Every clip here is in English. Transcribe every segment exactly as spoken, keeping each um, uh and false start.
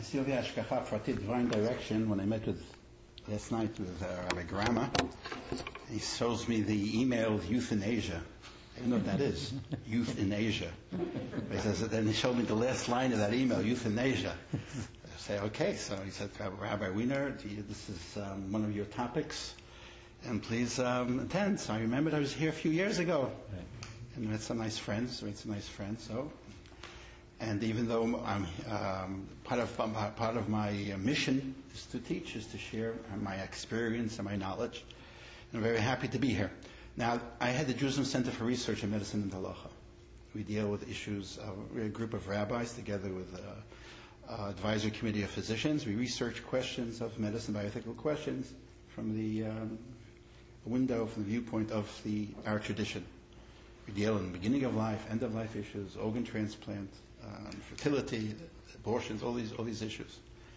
Sylvia Ashkacha Pratit Divine Direction, when I met with last night with uh, Rabbi Grama, he shows me the email Youth in Asia. I don't know what that is. Youth in Asia. He says, then he showed me the last line of that email, Youth in Asia. I say, okay. So he said, Rabbi Wiener, this is um, one of your topics, and please um, attend. So I remembered I was here a few years ago, and met some nice friends. Met some nice friends. So, and even though I'm um, part of part of my mission is to teach, is to share my experience and my knowledge, and I'm very happy to be here. Now, I had the Jerusalem Center for Research in Medicine and Halacha. We deal with issues of a group of rabbis together with an advisory committee of physicians. We research questions of medicine, bioethical questions, from the um, window, from the viewpoint of the our tradition. We deal in the beginning of life, end of life issues, organ transplant, um, fertility, abortions, all these all these issues.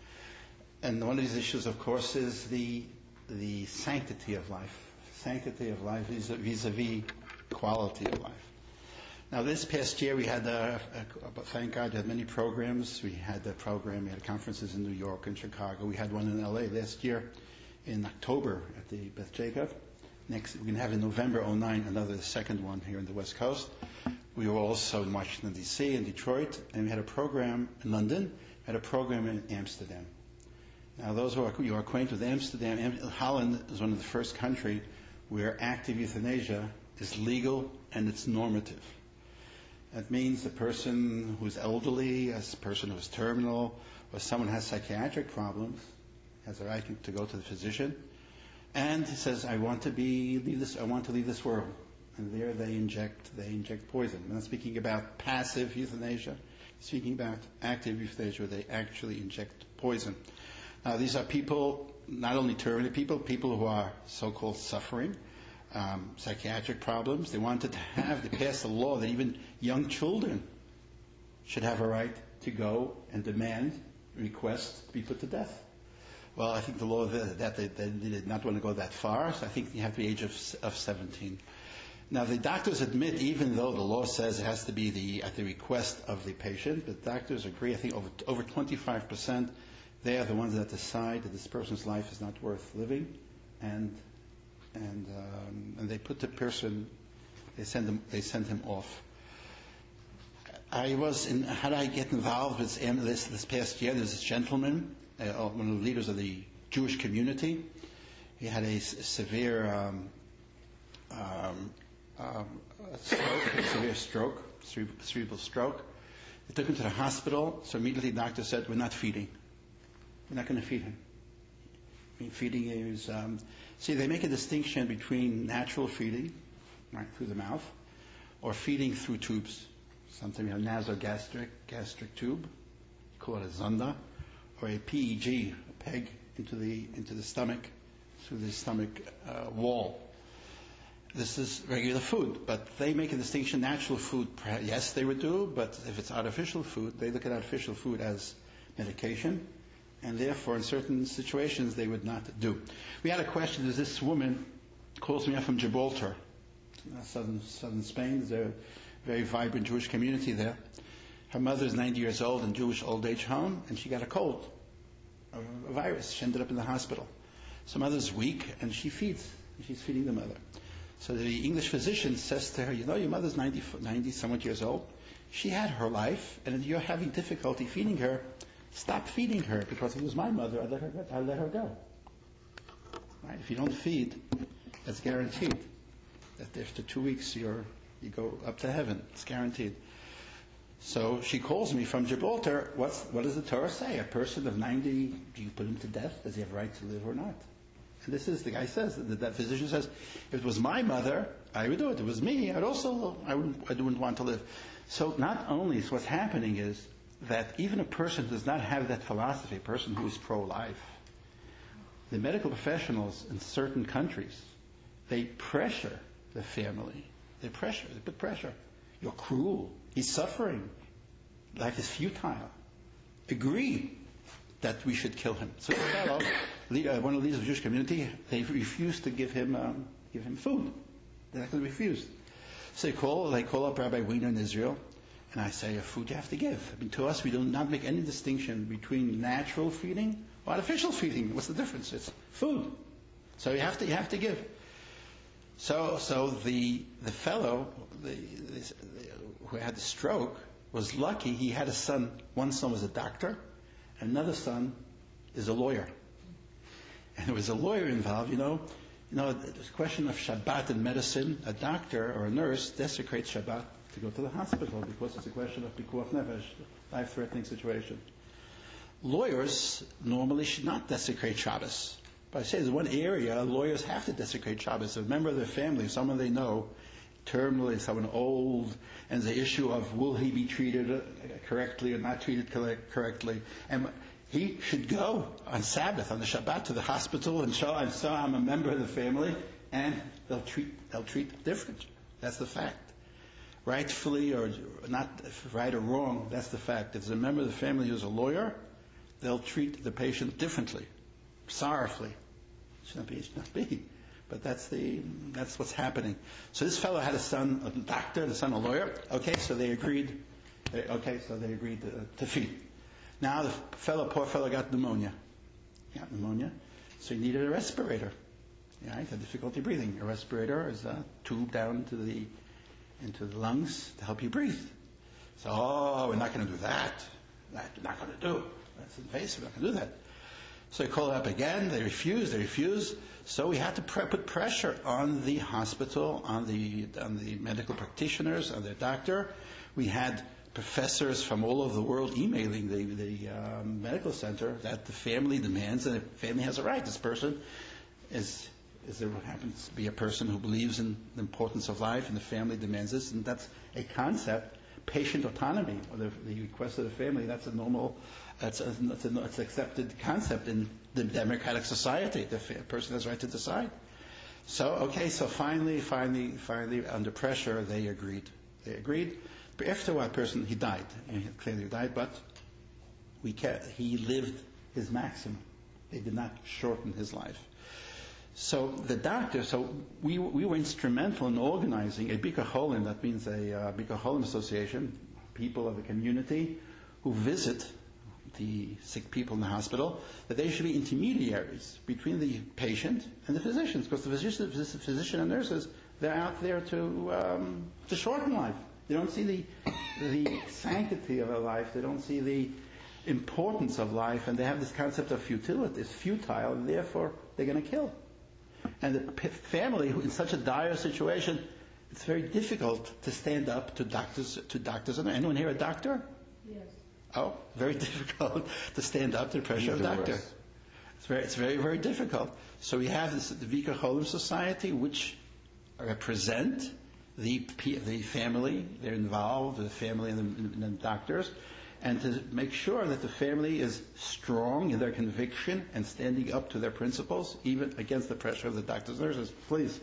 And one of these issues, of course, is the the sanctity of life. Sanctity of life vis-a-vis quality of life. Now, this past year we had, a, a, thank God, we had many programs. We had a program, we had conferences in New York and Chicago. We had one in L A last year in October at the Beth Jacob. Next, we're going to have in November oh nine another second one here on the West Coast. We were also in Washington, D C and Detroit, and we had a program in London. We had a program in Amsterdam. Now, those who are, you are acquainted with Amsterdam, Holland is one of the first countries where active euthanasia is legal and it's normative. That means a person who's elderly, a person who's terminal, or someone who has psychiatric problems has a right to go to the physician, and he says, "I want to be leave this. I want to leave this world." And there they inject they inject poison. I'm not speaking about passive euthanasia. I'm speaking about active euthanasia, where they actually inject poison. Now, these are people, not only terminal people, people who are so-called suffering, um, psychiatric problems. They wanted to have, they passed a law that even young children should have a right to go and demand, request to be put to death. Well, I think the law that, that they, they did not want to go that far, so I think you have to be age of, of seventeen. Now, the doctors admit, even though the law says it has to be the at the request of the patient, but doctors agree, I think over, over twenty-five percent, they are the ones that decide that this person's life is not worth living, and and um, and they put the person, they send them, they send him off. I was in. How did I get involved with this this past year? There's this gentleman, uh, one of the leaders of the Jewish community. He had a, a severe um, um, um, a stroke, a severe stroke, cere- cerebral stroke. They took him to the hospital. So immediately, the doctor said, "We're not feeding. We're not going to feed him." I mean, feeding is, um, see, they make a distinction between natural feeding, right, through the mouth, or feeding through tubes. Something, a nasogastric gastric tube, you call it a zonda, or a P E G, a peg into the into the stomach, through the stomach uh, wall. This is regular food, but they make a distinction. Natural food, yes, they would do, but if it's artificial food, they look at artificial food as medication. And therefore, in certain situations, they would not do. We had a question. There's this woman calls me up from Gibraltar, southern southern Spain. There's a very vibrant Jewish community there. Her mother is ninety years old in Jewish old age home, and she got a cold, a, a virus. She ended up in the hospital. So mother's weak, and she feeds. And she's feeding the mother. So the English physician says to her, "You know, your mother's ninety, ninety somewhat years old. She had her life, and you're having difficulty feeding her. Stop feeding her, because if it was my mother, I'd let her, I'd let her go." Right? If you don't feed, that's guaranteed that after two weeks you're you go up to heaven. It's guaranteed. So she calls me from Gibraltar. What's what does the Torah say? A person of ninety, do you put him to death? Does he have a right to live or not? And this is the guy says that that physician says, if it was my mother, I would do it. If it was me, I'd also I wouldn't I wouldn't want to live. So not only is what's happening is that even a person who does not have that philosophy, a person who is pro-life, the medical professionals in certain countries, they pressure the family. They pressure, they put pressure. You're cruel. He's suffering. Life is futile. Agree that we should kill him. So this fellow, leader, one of the leaders of the Jewish community, they refused to give him um, give him food. They actually refused. So they call, they call up Rabbi Wiener in Israel, And I say, a food you have to give. I mean, to us, we do not make any distinction between natural feeding or artificial feeding. What's the difference? It's food. So you have to, you have to give. So, so the the fellow the, the, who had the stroke was lucky. He had a son. One son was a doctor, another son is a lawyer. And there was a lawyer involved. You know, you know, there's a question of Shabbat in medicine. A doctor or a nurse desecrates Shabbat to go to the hospital because it's a question of pikuach nefesh, life-threatening situation. Lawyers normally should not desecrate Shabbos. But I say there's one area lawyers have to desecrate Shabbos. A member of their family, someone they know, terminally, someone old, and the issue of will he be treated correctly or not treated correctly. And he should go on Sabbath, on the Shabbat, to the hospital and show, I'm so I'm a member of the family, and they'll treat they'll treat different. That's the fact. Rightfully or not right or wrong, that's the fact. If there's a member of the family who's a lawyer, they'll treat the patient differently, sorrowfully. It should not be, it should not be. But that's the that's what's happening. So this fellow had a son, a doctor, and a son, a lawyer. Okay, so they agreed. They, okay, so they agreed to, to feed. Now the fellow, poor fellow, got pneumonia. He got pneumonia, so he needed a respirator. Yeah, he had difficulty breathing. A respirator is a tube down into the into the lungs to help you breathe. So, oh, we're not going to do that. That we're not going to do. That's invasive. We're not going to do that. So they called up again. They refused. They refused. So we had to pre- put pressure on the hospital, on the on the medical practitioners, on their doctor. We had professors from all over the world emailing the the um, medical center that the family demands, and the family has a right. This person is is there happens to be a person who believes in the importance of life, and the family demands this, and that's a concept. Patient autonomy, or the, the request of the family, that's a normal, that's a, that's a, that's an accepted concept in the democratic society. The person has a right to decide. So, okay, so finally, finally, finally, under pressure, they agreed. They agreed. But after a while, person, he died. He clearly died, but we kept, he lived his maximum. They did not shorten his life. So the doctor, so we we were instrumental in organizing a Bika Cholim, that means a uh, Bika Cholim association, people of the community who visit the sick people in the hospital, that they should be intermediaries between the patient and the physicians, because the physician, the physician and nurses, they're out there to um, to shorten life. They don't see the the sanctity of a life. They don't see the importance of life, and they have this concept of futility. It's futile, and therefore they're going to kill. And the p- family, who in such a dire situation, it's very difficult to stand up to doctors. To doctors, anyone here a doctor? Yes. Oh, very difficult to stand up to the pressure of a doctor. Worse. It's very, it's very, very difficult. So we have this, the Bika Cholim Society, which represent the the family. They're involved, the family and the, and the doctors, and to make sure that the family is strong in their conviction and standing up to their principles, even against the pressure of the doctors and nurses. Please.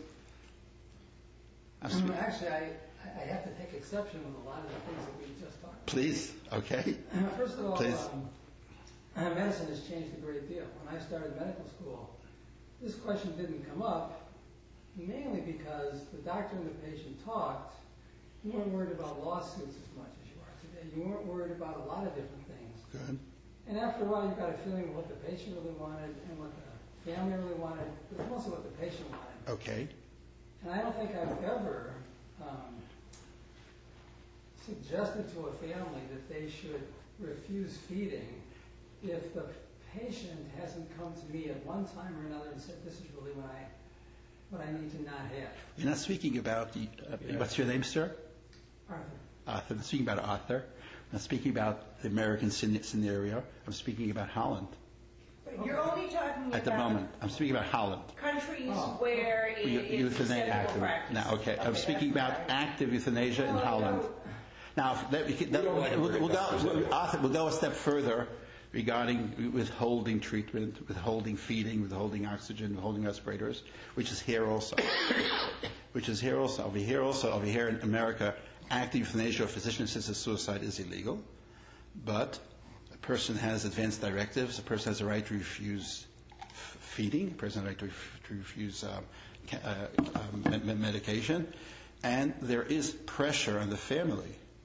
Um, actually, I, I have to take exception with a lot of the things that we just talked about. Please, okay. First of all, Please. um, medicine has changed a great deal. When I started medical school, this question didn't come up, mainly because the doctor and the patient talked. You weren't worried about lawsuits as much as you are today. You weren't worried about a lot of different things. Good. And after a while, you got a feeling of what the patient really wanted and what the family really wanted. It was mostly what the patient wanted. Okay. And I don't think I've ever um, suggested to a family that they should refuse feeding if the patient hasn't come to me at one time or another and said, this is really what I what I need to not have. You're not speaking about, the, uh, yeah. What's your name, sir? Arthur. Arthur. I'm speaking about Arthur. I'm not speaking about the American scenario. I'm speaking about Holland. But you're only talking At about the moment. I'm speaking about Holland. countries Oh. where it is acceptable practice. Now, okay. I'm Okay, speaking that's about right. active euthanasia in Well, Holland. Now, if that, we can, that, don't we'll, wanna we'll, worry we'll, about go, specifics. Arthur, we'll go a step further regarding withholding treatment, withholding feeding, withholding oxygen, withholding respirators, which is here also. which is here also. Over here also, over here in America, active euthanasia or physician-assisted suicide is illegal. But a person has advanced directives. A person has a right to refuse f- feeding. A person has a right to, ref- to refuse um, ca- uh, um, me- medication. And there is pressure on the family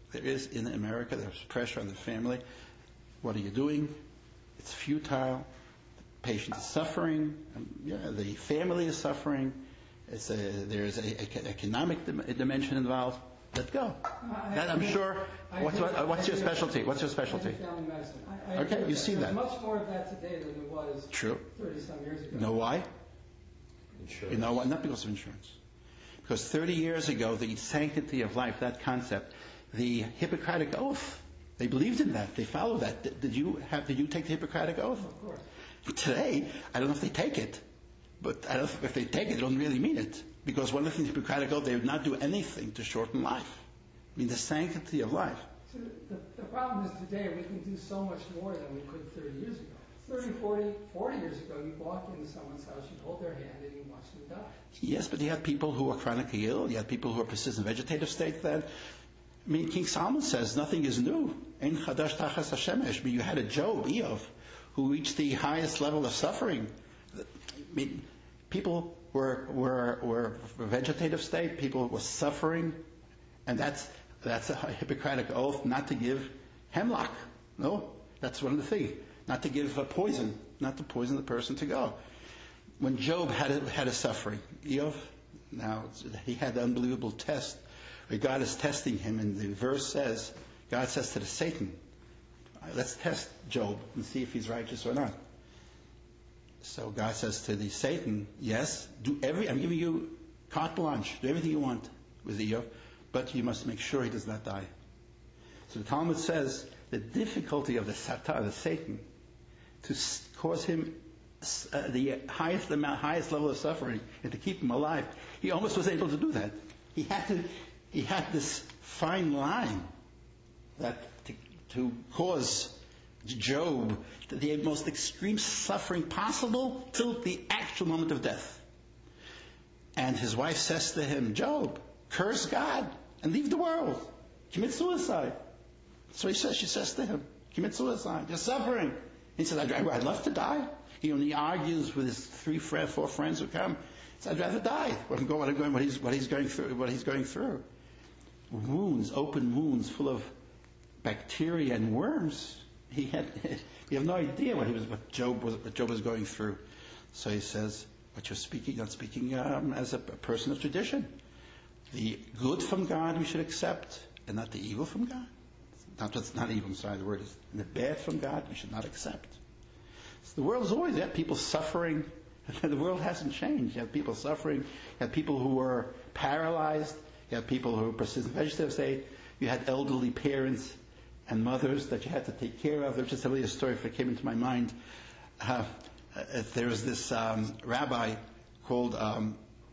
there is in America. There's pressure on the family. What are you doing? It's futile. The patient is suffering. Um, yeah, the family is suffering. It's a, there's an economic dimension involved. Let go. I, that I'm I, sure. I What's, what, what's your specialty? What's your specialty? Family medicine. I, I okay, you see There's that. much more of that today than there was True. thirty some years ago. You know why? Insurance. You know why? Not because of insurance. Because thirty years ago, the sanctity of life, that concept, the Hippocratic Oath, they believed in that. They followed that. Did, did you have? Did you take the Hippocratic Oath? Of course. Today, I don't know if they take it, but I don't know if they take it, they don't really mean it. Because one of the things Hippocratic Oath, they would not do anything to shorten life. I mean, the sanctity of life. So the, the problem is today we can do so much more than we could thirty years ago. thirty, forty, forty years ago, you'd walk into someone's house, you'd hold their hand, and you'd watch them die. Yes, but you had people who were chronically ill. You had people who were persistent vegetative state then. I mean, King Solomon says nothing is new. Ein chadash tachas hashemesh. I mean, you had a Job, Eov, who reached the highest level of suffering. I mean, people were were were vegetative state. People were suffering, and that's that's a Hippocratic oath not to give hemlock. No, that's one of the things. Not to give a poison, not to poison the person to go. When Job had a, had a suffering, Eov, now he had an unbelievable test where God is testing him, and the verse says, God says to the Satan, let's test Job and see if he's righteous or not. So God says to the Satan, yes, do every, I'm giving you carte blanche, do everything you want with Eov, but you must make sure he does not die. So the Talmud says the difficulty of the Satan, the Satan, to cause him uh, the highest amount, highest level of suffering, and to keep him alive, he almost was able to do that. He had to, he had this fine line that to, to cause Job the most extreme suffering possible till the actual moment of death. And his wife says to him, Job, curse God and leave the world. Commit suicide. So he says, she says to him, commit suicide. You're suffering. He says, I'd, I'd love to die. He only argues with his three, four friends who come. He says, I'd rather die. What I'm going, what he's, what he's going through, what he's going through. Wounds, open wounds full of bacteria and worms. He had, we have no idea what he was, what Job was, what Job was going through. So he says, "What you're speaking, not speaking um, as a, a person of tradition. The good from God we should accept, and not the evil from God. Not that's not evil. I'm sorry, the word is. And the bad from God we should not accept. So the world is always there. People suffering. The world hasn't changed. You have people suffering. You have people who were paralyzed. You have people who were persistent vegetative state. You had elderly parents and mothers that you had to take care of. There's just a little story that came into my mind. Uh, uh, there was this um, rabbi called um,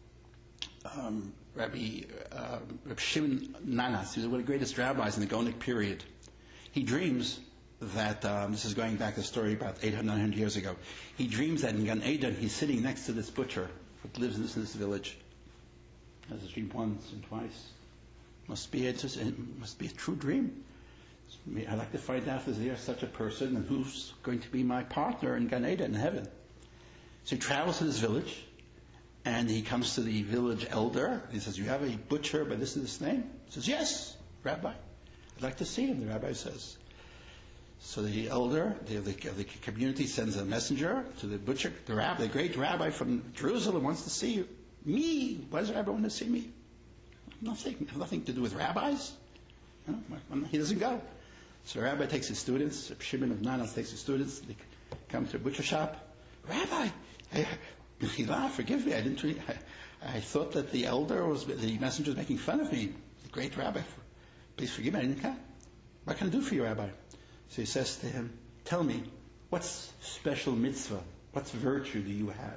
um, Rabbi uh, Reb Shimon Nanas. He was one of the greatest rabbis in the Gaonic period. He dreams that, um, this is going back to a story about eight hundred, nine hundred years ago. He dreams that in Gan Eden he's sitting next to this butcher who lives in this, in this village. Has a dream once and twice. Must be, it must be a true dream. I'd like to find out if there's such a person and who's going to be my partner in Gan Eden in heaven. So he travels to this village, and he comes to the village elder. He says, "You have a butcher by this and this name?" He says, "Yes, Rabbi. I'd like to see him." The rabbi says. So the elder the, the, the community sends a messenger to the butcher. The rabbi, the great rabbi from Jerusalem, wants to see you. Me? Why does the rabbi want to see me? Nothing. Nothing to do with rabbis. You know, he doesn't go. So the rabbi takes his students. Shimon of Nanas takes his students. They come to the butcher shop. Rabbi, I, forgive me. I didn't. Really, I, I thought that the elder was the messenger was making fun of me. The great rabbi, please forgive me. I didn't come. What can I do for you, Rabbi? So he says to him, "Tell me, what's special mitzvah? What virtue do you have?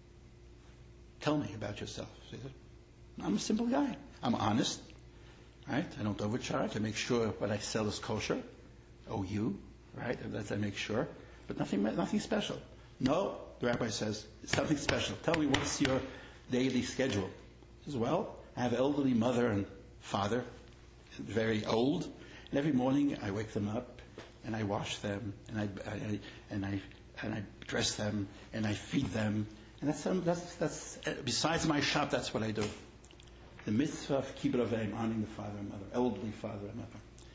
Tell me about yourself." So he said, "I'm a simple guy. I'm honest. Right? I don't overcharge. I make sure what I sell is kosher. Oh, you, right? That's I make sure. But nothing, nothing special." No, the rabbi says, "Something special. Tell me, what's your daily schedule?" He says, "Well, I have an elderly mother and father, very old, and every morning I wake them up and I wash them and I, I and I and I dress them and I feed them, and that's that's that's besides my shop. That's what I do." The mitzvah of kibbur avim, honoring the father and mother, elderly father and mother.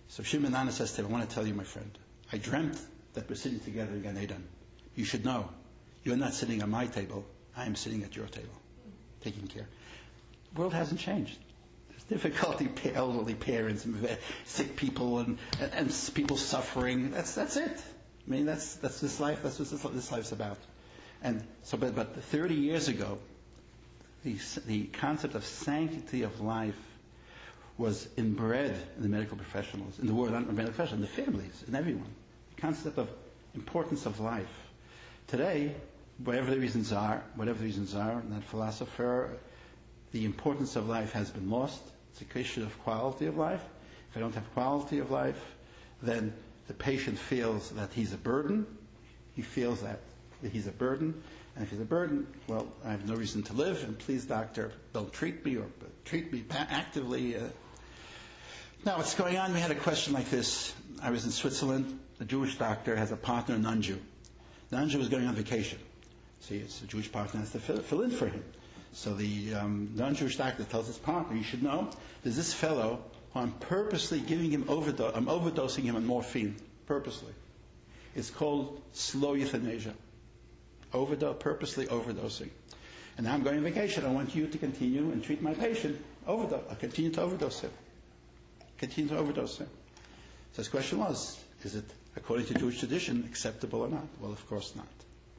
So Shimon Anna says to him, I want to tell you, my friend, I dreamt that we're sitting together in Gan Eden. You should know, you're not sitting at my table, I am sitting at your table, taking care. The world hasn't changed. There's difficulty, elderly parents, and sick people, and, and, and people suffering. That's that's it. I mean, that's that's this life. That's what this, this life's about. And so, but, but thirty years ago, the the concept of sanctity of life was inbred in the medical professionals, in the world, not in the medical professionals, in the families, in everyone. The concept of importance of life. Today, whatever the reasons are, whatever the reasons are, and that philosopher, the importance of life has been lost. It's a question of quality of life. If I don't have quality of life, then the patient feels that he's a burden. He feels that, that he's a burden. And if he's a burden, well, I have no reason to live, and please, doctor, don't treat me or treat me actively. Uh. Now, what's going on? We had a question like this. I was in Switzerland. A Jewish doctor has a partner, a non-Jew. The non-Jew was going on vacation. See, it's a Jewish partner has to fill, fill in for him. So the um, non-Jewish doctor tells his partner, you should know, there's this fellow who I'm purposely giving him overdose, I'm overdosing him on morphine, purposely. It's called slow euthanasia. Overdose, purposely overdosing. And now I'm going on vacation. I want you to continue and treat my patient. Overdose. I'll continue to overdose him. Continue to overdose him. So his question was, is it, according to Jewish tradition, acceptable or not? Well, of course not.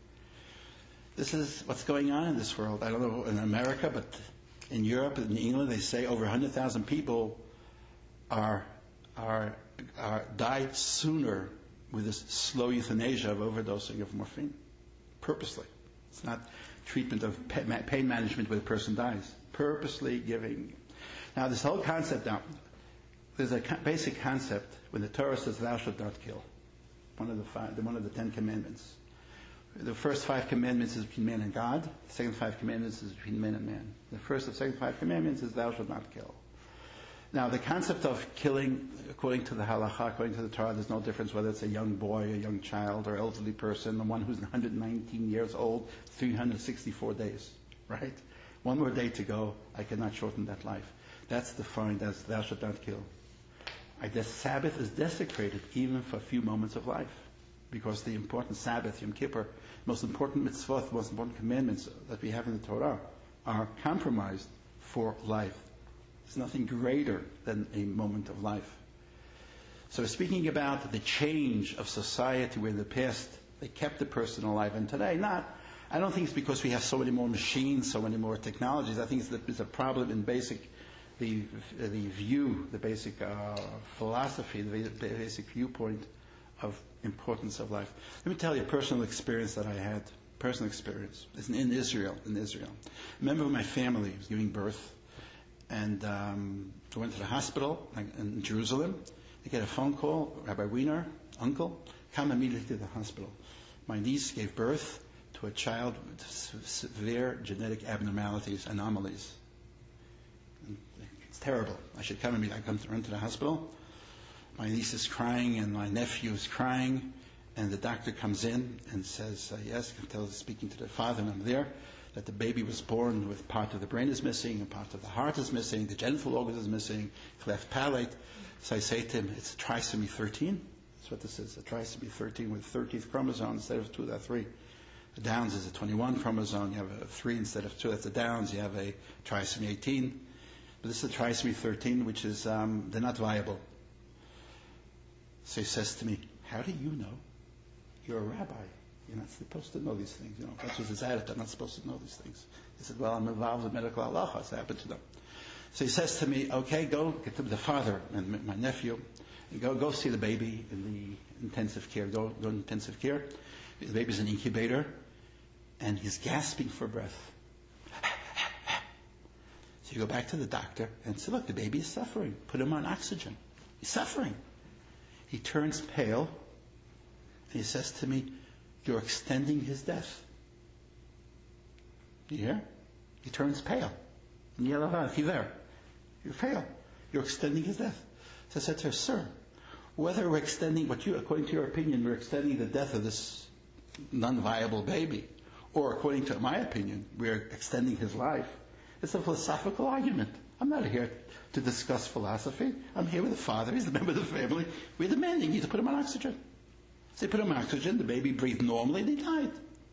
This is what's going on in this world. I don't know in America, but in Europe and in England, they say over one hundred thousand people are, are, are died sooner with this slow euthanasia of overdosing of morphine. Purposely. It's not treatment of pain management where the person dies. Purposely giving. Now, this whole concept now, there's a basic concept when the Torah says, thou shalt not kill. One of the five, one of the Ten Commandments. The first five commandments is between man and God. The second five commandments is between man and man. The first of the second five commandments is thou shalt not kill. Now, the concept of killing, according to the halacha, according to the Torah, there's no difference whether it's a young boy, a young child, or elderly person, the one who's one hundred nineteen years old, three hundred sixty-four days, right? One more day to go, I cannot shorten that life. That's defined as thou shalt not kill. The Sabbath is desecrated even for a few moments of life, because the important Sabbath, Yom Kippur, most important mitzvot, most important commandments that we have in the Torah are compromised for life. There's nothing greater than a moment of life. So we're speaking about the change of society where in the past they kept the person alive, and today not. I don't think it's because we have so many more machines, so many more technologies. I think it's, that it's a problem in basic, the the view, the basic uh, philosophy, the basic viewpoint of importance of life. Let me tell you a personal experience that I had. Personal experience. It's in Israel. In Israel, a member of my family was giving birth. And um, I went to the hospital in Jerusalem. I get a phone call, Rabbi Wiener, uncle, come immediately to the hospital. My niece gave birth to a child with severe genetic abnormalities, anomalies. And it's terrible. I should come immediately. I come to run to the hospital. My niece is crying and my nephew is crying. And the doctor comes in and says, uh, yes, I can tell he's speaking to the father, and I'm there, that the baby was born with part of the brain is missing, and part of the heart is missing, the genital organs is missing, cleft palate. So I say to him, it's trisomy thirteen. That's what this is, a trisomy thirteen with thirteenth chromosome instead of two, that's three. The Downs is a twenty-one chromosome, you have a three instead of two, that's the Downs, you have a trisomy eighteen. But this is a trisomy thirteen, which is, um, they're not viable. So he says to me, how do you know? You're a rabbi. You're not supposed to know these things. You know, that's what his attitude. I'm not supposed to know these things. He said, well, I'm involved with medical halacha, so I happen to know. So he says to me, okay, go get to the father and my nephew, and go go see the baby in the intensive care. Go go in intensive care. The baby's in an incubator, and he's gasping for breath. So you go back to the doctor and say, look, the baby is suffering. Put him on oxygen. He's suffering. He turns pale, and he says to me, you're extending his death. You hear? He turns pale. You're pale. You're extending his death. So I said to her, sir, whether we're extending, what you, according to your opinion, we're extending the death of this non-viable baby, or according to my opinion, we're extending his life, it's a philosophical argument. I'm not here to discuss philosophy. I'm here with the father. He's the member of the family. We're demanding you to put him on oxygen. So they put him on oxygen. The baby breathed normally, and he died.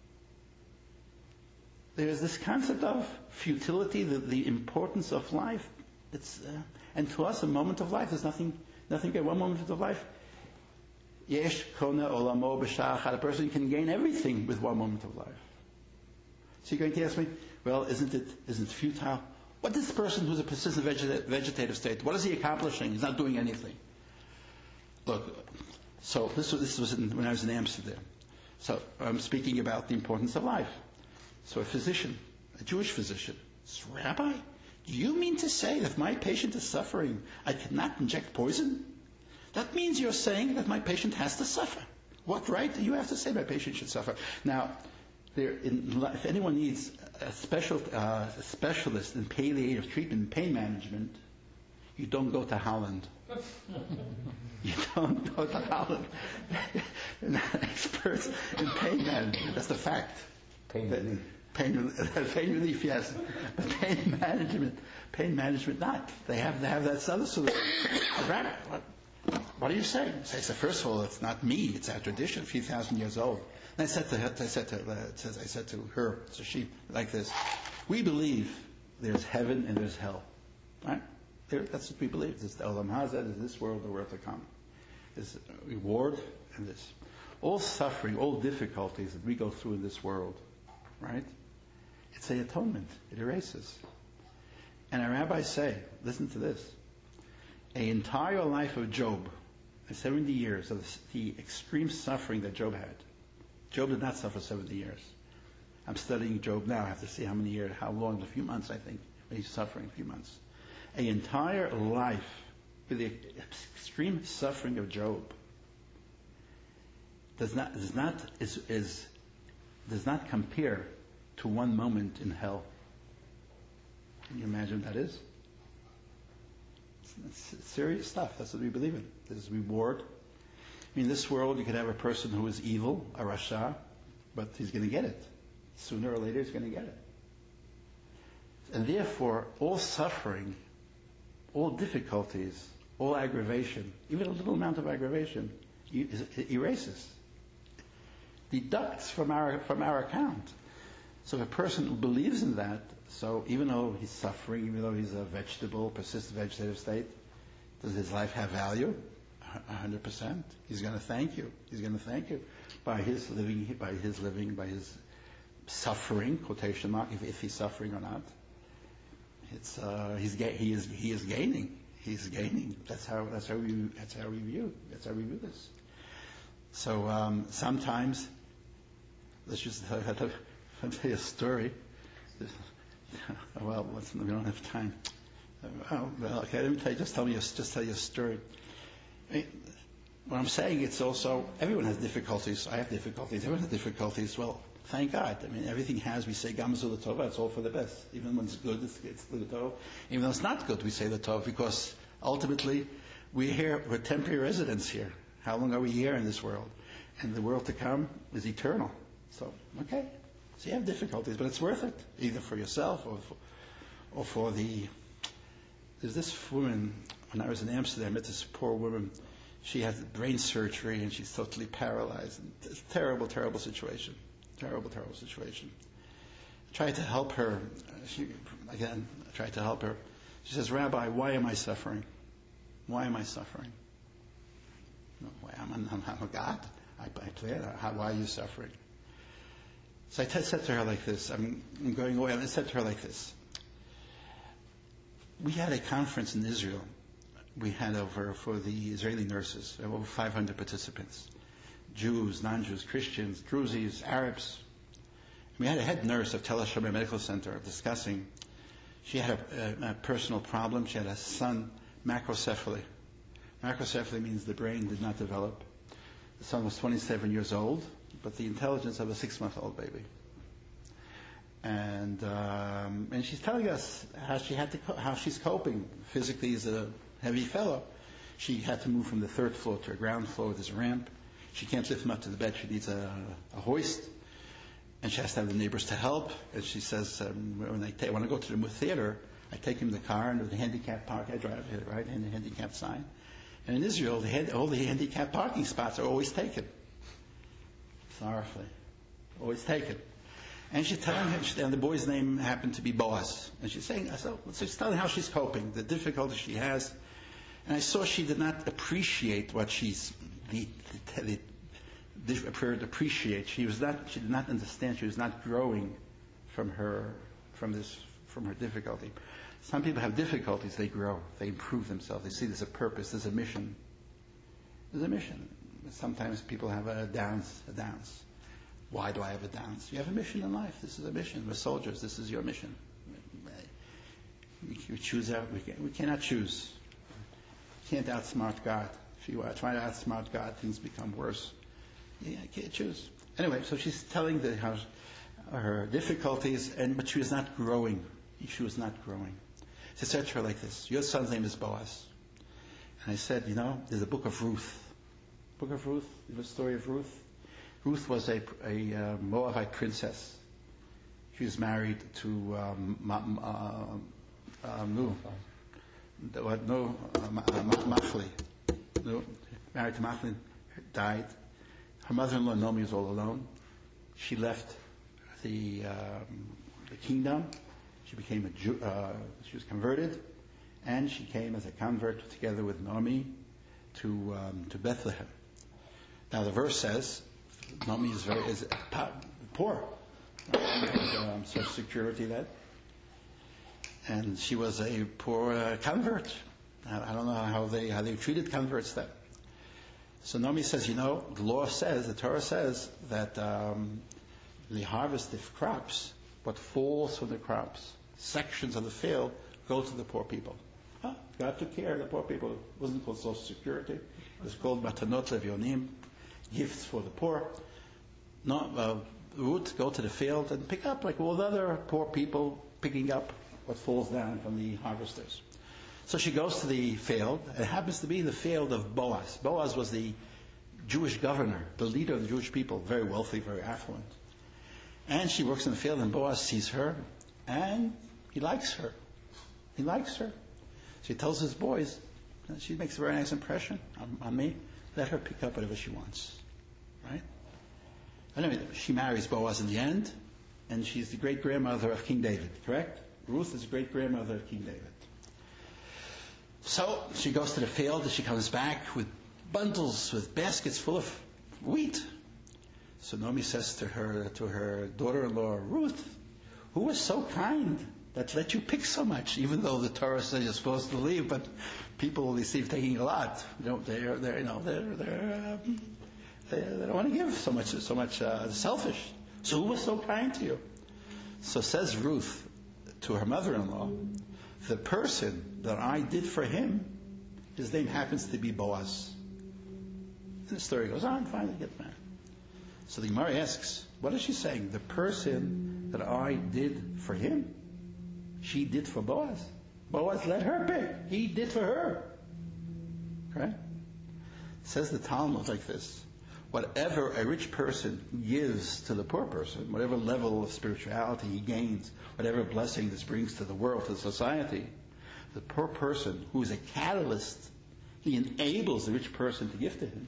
There is this concept of futility, the, the importance of life. It's uh, and to us, a moment of life. There's nothing, nothing. One moment of life. Yesh kona olamo b'shah achad. A person can gain everything with one moment of life. So you're going to ask me, well, isn't it isn't it futile? What is this person who's a persistent vegeta- vegetative state? What is he accomplishing? He's not doing anything. Look, so this was, this was in, when I was in Amsterdam. So I'm speaking about the importance of life. So a physician, a Jewish physician, says, Rabbi, do you mean to say that if my patient is suffering, I cannot inject poison? That means you're saying that my patient has to suffer. What right do you have to say my patient should suffer? Now, there, in, if anyone needs a special uh, a specialist in palliative treatment and pain management, you don't go to Holland. You don't go to Holland. They're not experts in pain management. That's the fact. Pain relief. Pain, pain relief, yes. But pain management, pain management, not. They have they have that other solution. What, what are you saying? I said, first of all, it's not me. It's our tradition, a few thousand years old. And I said to her, I said to, uh, I said to her, so she like this. We believe there's heaven and there's hell, right? There, that's what we believe. There's the Olam Hazeh, there's this world, the world to come. There's reward and this. All suffering, all difficulties that we go through in this world, right? It's a atonement. It erases. And our rabbis say, listen to this, an entire life of Job, seventy years of the extreme suffering that Job had. Job did not suffer seventy years. I'm studying Job now. I have to see how many years, how long, a few months, I think. He's suffering a few months. An entire life with the extreme suffering of Job does not does not is, is does not compare to one moment in hell. Can you imagine what that is? It's, it's serious stuff. That's what we believe in. There's reward. I mean, in this world, you could have a person who is evil, a rasha, but he's going to get it. Sooner or later, he's going to get it. And therefore, all suffering, all difficulties, all aggravation, even a little amount of aggravation, erases, deducts from our from our account. So if a person believes in that, so even though he's suffering, even though he's a vegetable, persistent vegetative state, does his life have value? A hundred percent. He's going to thank you. He's going to thank you by his living, by his living, by his suffering. Quotation mark. If, if he's suffering or not, it's uh, he's ga- he is he is gaining. He's gaining. That's how that's how we that's how we view that's how we view this. So um, sometimes, let's just uh, I'll tell you a story. Well, let's, we don't have time. Oh, well, okay. Let me tell you. Just tell me. A, just tell you a story. I mean, what I'm saying, it's also everyone has difficulties. I have difficulties. Everyone has difficulties. Well, thank God. I mean, everything has. We say Gamzu L'Tova. It's all for the best. Even when it's good, it's, it's L'Tov. Even though it's not good, we say L'Tov because ultimately we're here. We're temporary residents here. How long are we here in this world? And the world to come is eternal. So, okay. So you have difficulties, but it's worth it, either for yourself or for, or for the... There's this woman, when I was in Amsterdam, I met this poor woman. She had brain surgery and she's totally paralyzed. It's a terrible, terrible situation. Terrible, terrible situation. I tried to help her. She, again, I tried to help her. She says, Rabbi, why am I suffering? Why am I suffering? No, why, I'm, I'm, I'm a God. I, I play it. How, why are you suffering? So I t- said to her like this. I'm, I'm going away. And I said to her like this. We had a conference in Israel. We had over for the Israeli nurses, over five hundred participants. Jews, non-Jews, Christians, Druzis, Arabs. We had a head nurse of Tel HaShomer Medical Center discussing. She had a, a, a personal problem. She had a son, macrocephaly. Macrocephaly means the brain did not develop. The son was twenty-seven years old, but the intelligence of a six-month-old baby. And um, and she's telling us how she had to co- how she's coping. Physically, as a heavy fellow, she had to move from the third floor to a ground floor. There's a ramp. She can't lift him up to the bed. She needs a, a hoist, and she has to have the neighbors to help. And she says, um, when I ta- when I go to the theater, I take him in the car into the handicap park. I drive it right in the handicap sign. And in Israel, the hand, all the handicap parking spots are always taken. Sorrowfully. Always taken. And she's telling him, and the boy's name happened to be Boaz. And she's saying, so she's telling how she's coping, the difficulty she has. And I saw she did not appreciate what she's, the, the, the, the appreciate. She was not, she did not understand. She was not growing from her, from this, from her difficulty. Some people have difficulties, they grow, they improve themselves, they see there's a purpose, there's a mission. There's a mission. Sometimes people have a downs, a downs. Why do I have a downs? You have a mission in life. This is a mission. We're soldiers. This is your mission. We choose out. We, can, we cannot choose. You can't outsmart God. If you are trying to outsmart God, things become worse. Yeah, I can't choose. Anyway, so she's telling the, how, her difficulties, and but she was not growing. She was not growing. She said to her like this, your son's name is Boaz. And I said, you know, there's a book of Ruth. Book of Ruth, you know the story of Ruth? Ruth was a, a uh, Moabite princess. She was married to um, Ma, uh, um, no, what, no, uh, Machli. No, married to Machli, died. Her mother-in-law, Naomi, was all alone. She left the, um, the kingdom. She became a Jew, uh, she was converted, and she came as a convert together with Naomi to um, to Bethlehem. Now the verse says Naomi is very is poor, um, Social Security that, and she was a poor uh, convert. I, I don't know how they how they treated converts then. So Naomi says, you know, the law says, the Torah says that um, the harvest of crops, what falls from the crops, sections of the field, go to the poor people. Huh? God took care of the poor people. It wasn't called Social Security. It was called Matanot Levionim, gifts for the poor. No, uh, root, go to the field and pick up, like all the other poor people picking up what falls down from the harvesters. So she goes to the field. It happens to be the field of Boaz. Boaz was the Jewish governor, the leader of the Jewish people, very wealthy, very affluent. And she works in the field, and Boaz sees her, and he likes her. He likes her. So he tells his boys, she makes a very nice impression on, on me. Let her pick up whatever she wants. Right? Anyway, she marries Boaz in the end, and she's the great-grandmother of King David, correct? Ruth is the great-grandmother of King David. So she goes to the field, and she comes back with bundles, with baskets full of wheat. So Naomi says to her, to her daughter-in-law, Ruth, who was so kind that let you pick so much, even though the Torah says you're supposed to leave, but people receive taking a lot. You know, they're, they're, you know, they're, they're, um, they, they don't want to give so much, so much uh, selfish. So who was so kind to you? So says Ruth to her mother-in-law, the person that I did for him, his name happens to be Boaz. And the story goes on, finally get married. So the Gemara asks, what is she saying? The person that I did for him, she did for Boaz. Boaz let her pick. He did for her. Right? Says the Talmud like this. Whatever a rich person gives to the poor person, whatever level of spirituality he gains, whatever blessing this brings to the world, to society, the poor person who is a catalyst, he enables the rich person to give to him.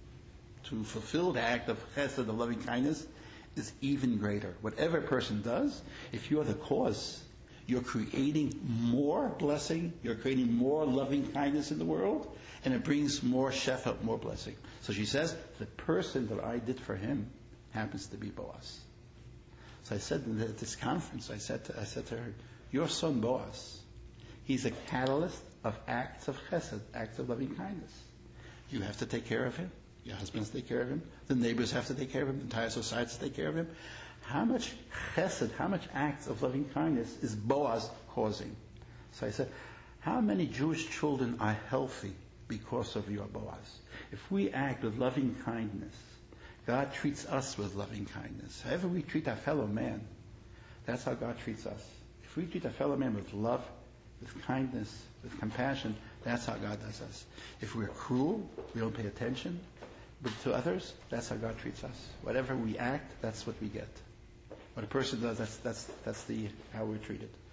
To fulfill the act of chesed, of loving kindness, is even greater. Whatever a person does, if you're the cause, you're creating more blessing, you're creating more loving kindness in the world, and it brings more shefa, more blessing. So she says, the person that I did for him happens to be Boaz. So I said at this conference, I said to, I said to her, your son Boaz, he's a catalyst of acts of chesed, acts of loving kindness. You have to take care of him. Your husbands take care of him. The neighbors have to take care of him. The entire society has to take care of him. How much chesed, how much acts of loving kindness is Boaz causing? So I said, how many Jewish children are healthy because of your Boaz? If we act with loving kindness, God treats us with loving kindness. However we treat our fellow man, that's how God treats us. If we treat our fellow man with love, with kindness, with compassion, that's how God does us. If we're cruel, we don't pay attention but to others, that's how God treats us. Whatever we act, that's what we get. What a person does, that's that's that's the how we're treated.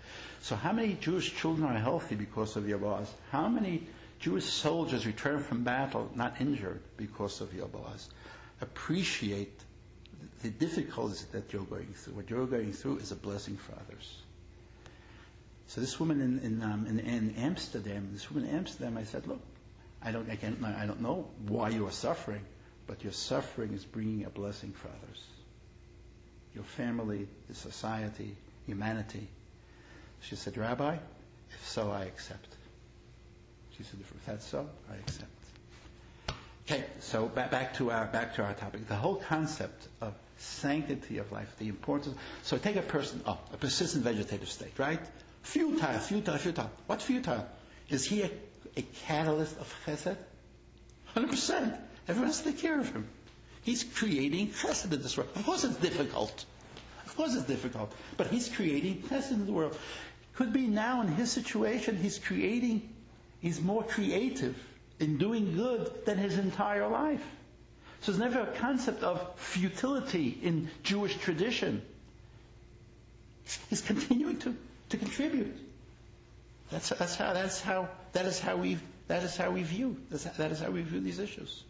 So how many Jewish children are healthy because of your laws? How many Jewish soldiers return from battle not injured because of your laws? Appreciate the difficulties that you're going through. What you're going through is a blessing for others. So this woman in in, um, in, in Amsterdam, this woman in Amsterdam, I said, look, I don't, I can't, I don't know why you are suffering, but your suffering is bringing a blessing for others. Your family, the society, humanity. She said, Rabbi, if so, I accept. She said, if that's so, I accept. Okay, so back, back to our back to our topic. The whole concept of sanctity of life, the importance. So take a person, oh, a persistent vegetative state, right? Futile, futile, futile. What futile? Is he a, a catalyst of chesed? one hundred percent. Everyone has to take care of him. He's creating chesed in this world. Of course it's difficult. Of course it's difficult. But he's creating chesed in the world. Could be now in his situation, he's creating, he's more creative in doing good than his entire life. So there's never a concept of futility in Jewish tradition. He's continuing to, to contribute. That's, that's how, that's how, that is how we, that is how we view, that's, that is how we view these issues.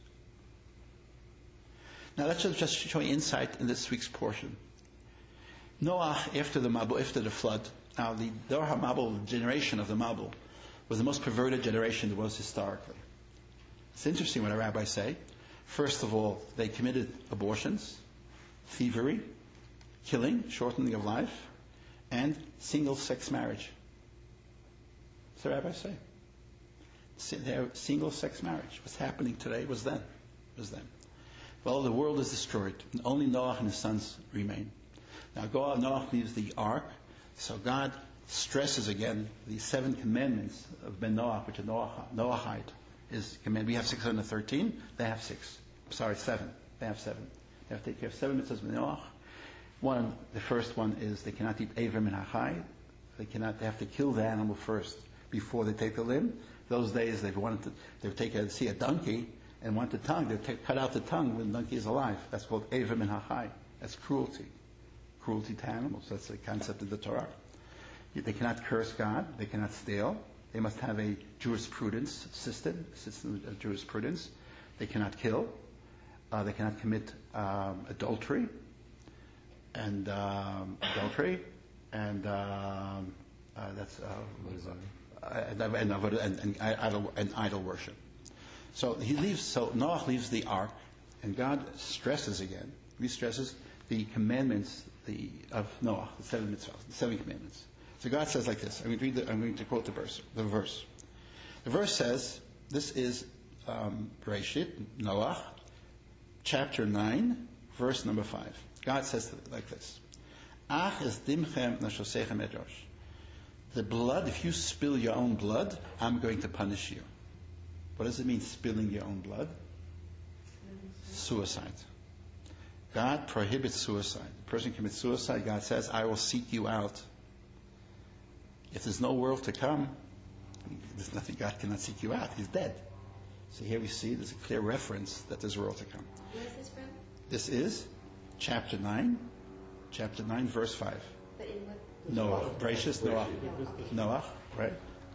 Now let's just, just show you insight in this week's portion. Noah, after the Mabul, after the flood, now the Dor HaMabul generation of the Mabul was the most perverted generation there was historically. It's interesting what our rabbis say. First of all, they committed abortions, thievery, killing, shortening of life, and single-sex marriage. That's what the rabbis say. Single-sex marriage. What's happening today was then. Was then. Well, the world is destroyed. Only Noah and his sons remain. Now, Noah leaves the ark, so God stresses again the seven commandments of Ben Noah, which are Noah, Noahide. Is command. We have six hundred thirteen. They have six. Sorry, seven. They have seven. They have to take care of seven mitzvahs Ben Noah. One, the first one is they cannot eat Avim and Hachai. They cannot. They have to kill the animal first before they take the limb. Those days they wanted to. They would take a see a donkey and want the tongue. They would cut out the tongue when the donkey is alive. That's called Avim and Hachai. That's cruelty. Cruelty to animals. That's the concept of the Torah. They cannot curse God. They cannot steal. They must have a jurisprudence system, system of jurisprudence. They cannot kill. Uh, they cannot commit um, adultery, and um, adultery, and um, uh, that's uh, and, and, and, and, idol, and idol worship. So he leaves. So Noah leaves the ark, and God stresses again. He stresses the commandments the, of Noah, the seven mitzvahs, the seven commandments. So God says like this. I'm going to read. The, I'm going to quote the verse. The verse. The verse says, "This is um, Bereshit, Noah, chapter nine, verse number five." God says like this: "Ach es dimchem nashosechem edrosh." The blood. If you spill your own blood, I'm going to punish you. What does it mean, spilling your own blood? Suicide. God prohibits suicide. The person commits suicide. God says, "I will seek you out." If there's no world to come, there's nothing. God cannot seek you out. He's dead. So here we see there's a clear reference that there's a world to come. Where is this from? This is chapter nine, chapter nine, verse five. But in what? Noah, gracious Noah, Noah, right?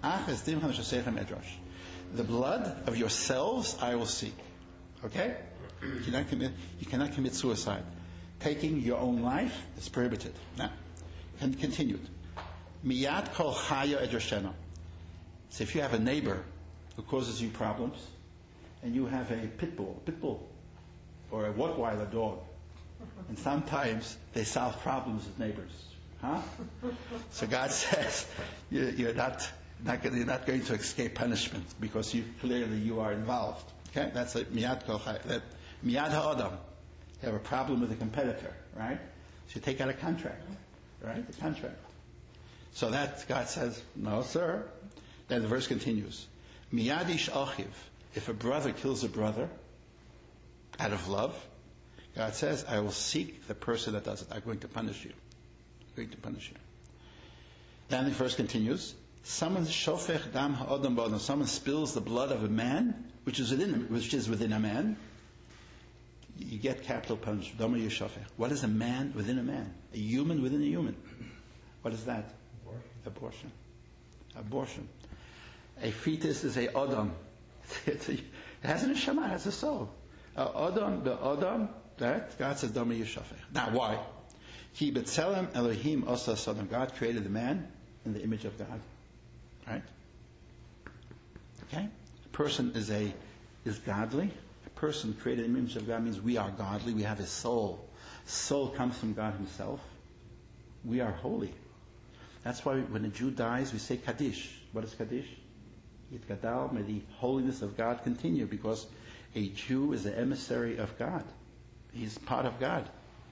The blood of yourselves I will seek. Okay? You cannot commit. You cannot commit suicide. Taking your own life is prohibited. Now, and continued. Miyat kol chaya edroshena. So if you have a neighbor who causes you problems, and you have a pit bull, pit bull, or a Rottweiler dog, and sometimes they solve problems with neighbors, huh? So God says you're, you're not, not you're not going to escape punishment because you clearly you are involved. Okay, that's a miyat kol chaya. That miyat ha'adam. You have a problem with a competitor, right? So you take out a contract, right? The contract. So that God says, no, sir. Then the verse continues. Miyadish achiv. If a brother kills a brother out of love, God says, I will seek the person that does it. I'm going to punish you. I'm going to punish you. Then the verse continues. Someone shofech dam ha'odam ba'odam. Someone spills the blood of a man, which is within which is within a man. You get capital punishment. Dama yishofech. What is a man within a man? A human within a human. What is that? Abortion. Abortion. A fetus is a Adam. It has a neshama, it has a soul. Uh, Adam, the Adam, that God says, Dama Yishafech. Now, why? He B'Tselem Elohim Osa Sodom. God created the man in the image of God. Right? Okay? A person is a is godly. A person created in the image of God means we are godly. We have a soul. Soul comes from God Himself. We are holy. That's why when a Jew dies, we say Kaddish. What is Kaddish? Yit Gadal, may the holiness of God continue, because a Jew is an emissary of God. He's part of God.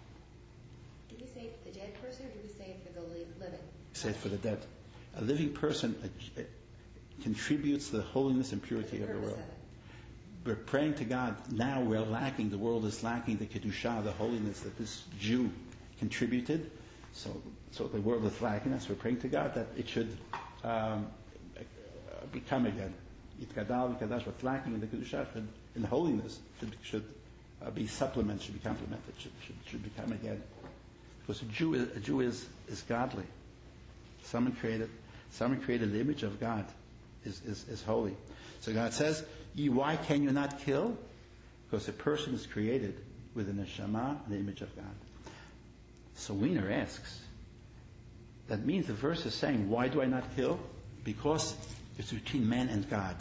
Do we say it for the dead person, or do we say it for the li- living? We say it for the dead. A living person uh, uh, contributes to the holiness and purity of the world. We're praying to God. Now we're lacking, the world is lacking the Kedusha, the holiness that this Jew contributed. So so the world is lacking us. We're praying to God that it should um, become again. Yitkadal, Yikadash, what's lacking in the Kedusha, should, in the holiness, should, should uh, be supplemented, should be complemented, should, should, should become again. Because a Jew, is, a Jew is, is godly. Someone created, someone created the image of God, is, is, is holy. So God says, why can you not kill? Because a person is created with a neshama, the image of God. So Wiener asks, that means the verse is saying, why do I not kill? Because it's between man and God.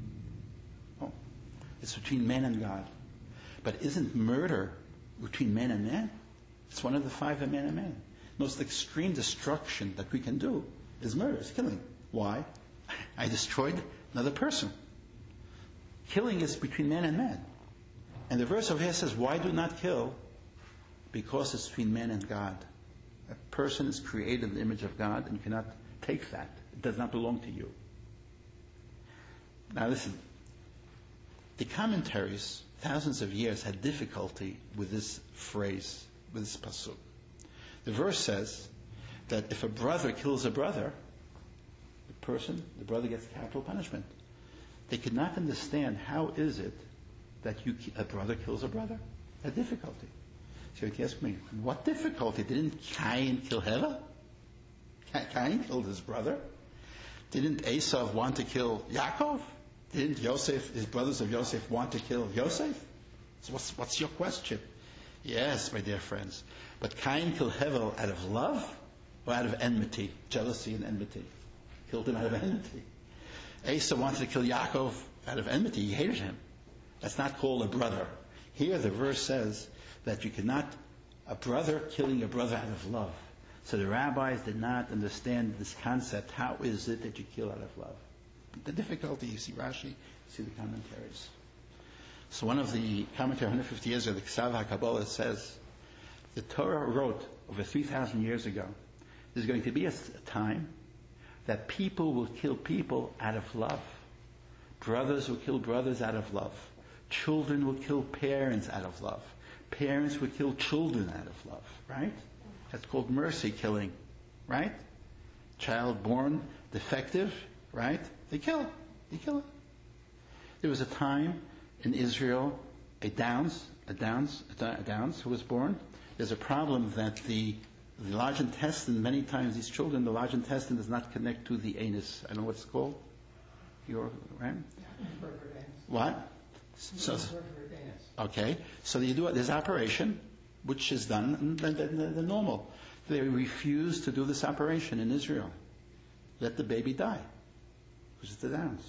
Oh, it's between man and God. But isn't murder between man and man? It's one of the five of man and man. Most extreme destruction that we can do is murder, is killing. Why? I destroyed another person. Killing is between man and man. And the verse over here says, why do not kill? Because it's between man and God. A person is created in the image of God, and you cannot take that. It does not belong to you. Now listen, the commentaries, thousands of years, had difficulty with this phrase, with this pasuk. The verse says that if a brother kills a brother, the person, the brother gets capital punishment. They could not understand how is it that you, a brother kills a brother. A difficulty. So you ask me, what difficulty? Didn't Cain kill Hevel? Cain killed his brother. Didn't Esau want to kill Yaakov? Didn't Yosef, his brothers of Yosef, want to kill Yosef? So what's, what's your question? Yes, my dear friends. But Cain killed Hevel out of love or out of enmity? Jealousy and enmity. Killed him out of enmity. Esau wanted to kill Yaakov out of enmity. He hated him. That's not called a brother. Here the verse says that you cannot, a brother killing a brother out of love. So the rabbis did not understand this concept. How is it that you kill out of love? The difficulty, you see Rashi, you see the commentaries. So one of the commentaries, one hundred fifty years ago, the Ksav HaKabbalah says, the Torah wrote over three thousand years ago, there's going to be a, a time that people will kill people out of love. Brothers will kill brothers out of love. Children will kill parents out of love. Parents will kill children out of love, right? That's called mercy killing, right? Child born defective, right? They kill. They kill it. There was a time in Israel, a Downs, a Downs, a Downs who was born. There's a problem that the, the large intestine, many times these children, the large intestine does not connect to the anus. I don't know what it's called. Your, right? What? So, okay. So you do it. There's operation, which is done, the, the, the normal. They refuse to do this operation in Israel. Let the baby die, which is the Downs.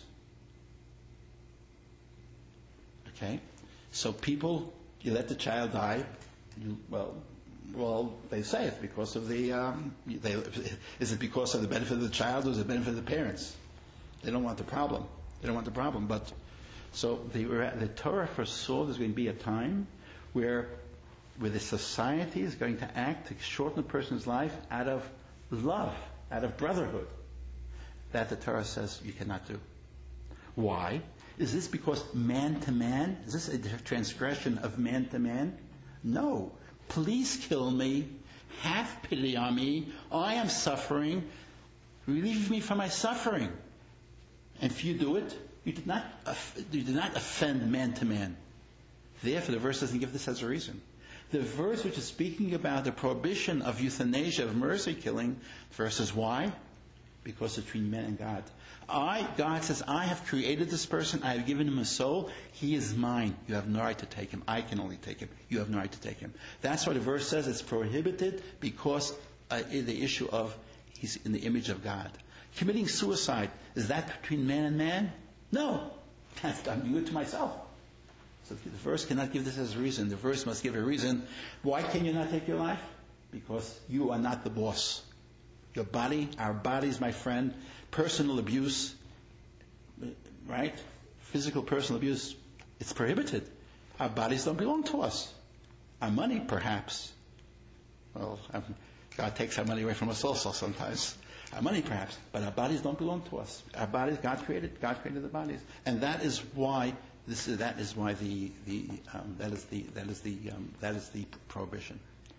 Okay. So people, you let the child die. You, well, well, they say it's because of the. Um, they, is it because of the benefit of the child, or is it the benefit of the parents? They don't want the problem. They don't want the problem, but. So the, the Torah foresaw there's going to be a time where, where the society is going to act to shorten a person's life out of love, out of brotherhood. That the Torah says you cannot do. Why? Is this because man to man? Is this a transgression of man to man? No. Please kill me. Have pity on me. I am suffering. Relieve me from my suffering. And if you do it, You did not you did not offend man to man. Therefore, the verse doesn't give this as a reason. The verse which is speaking about the prohibition of euthanasia, of mercy killing, verse is why? because it's between man and God. I, God says, I have created this person. I have given him a soul. He is mine. You have no right to take him. I can only take him. You have no right to take him. That's why the verse says it's prohibited, because uh, the issue of he's in the image of God. Committing suicide, is that between man and man? No. I'm doing it to myself. So the verse cannot give this as a reason. The verse must give a reason. Why can you not take your life? Because you are not the boss. Your body, our bodies, my friend, personal abuse, right? Physical personal abuse, it's prohibited. Our bodies don't belong to us. Our money, perhaps. Well, God takes our money away from us also sometimes. Our money, perhaps, but our bodies don't belong to us. Our bodies, God created. God created the bodies, and that is why this is. That is why the the um, that is the that is the um, that is the prohibition.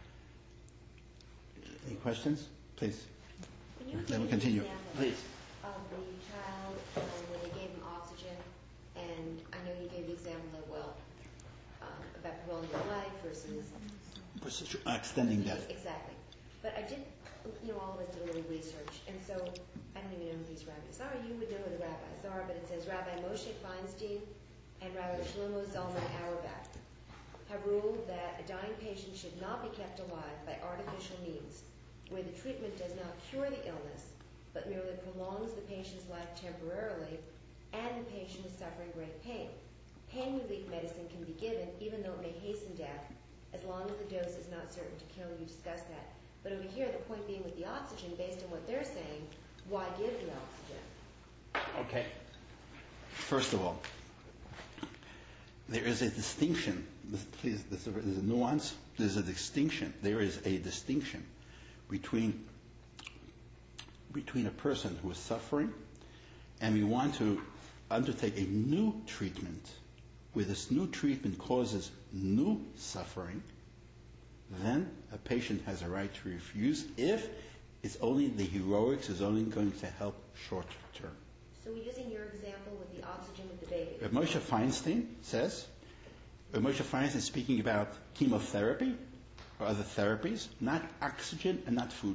Any questions, please? Then we continue. Please. Of the child um, when they gave him oxygen, and I know you gave the example of well um, about prolonging your life versus extending death. Exactly, but I did. You know, all of us did a little research, and so I don't even know who these rabbis are. You would know who the rabbis are, but it says Rabbi Moshe Feinstein and Rabbi Shlomo Zalman Auerbach have ruled that a dying patient should not be kept alive by artificial means, where the treatment does not cure the illness, but merely prolongs the patient's life temporarily, and the patient is suffering great pain. Pain relief medicine can be given, even though it may hasten death, as long as the dose is not certain to kill. You discussed that. But over here, the point being with the oxygen, based on what they're saying, why give the oxygen? Okay. First of all, there is a distinction. Please, there's a, there's a nuance. There's a distinction. There is a distinction between between a person who is suffering, and we want to undertake a new treatment, where this new treatment causes new suffering. Then a patient has a right to refuse if it's only the heroics is only going to help short term. So we're using your example with the oxygen with the baby. Rav Moshe Feinstein says, Rav Moshe Feinstein is speaking about chemotherapy or other therapies, not oxygen and not food.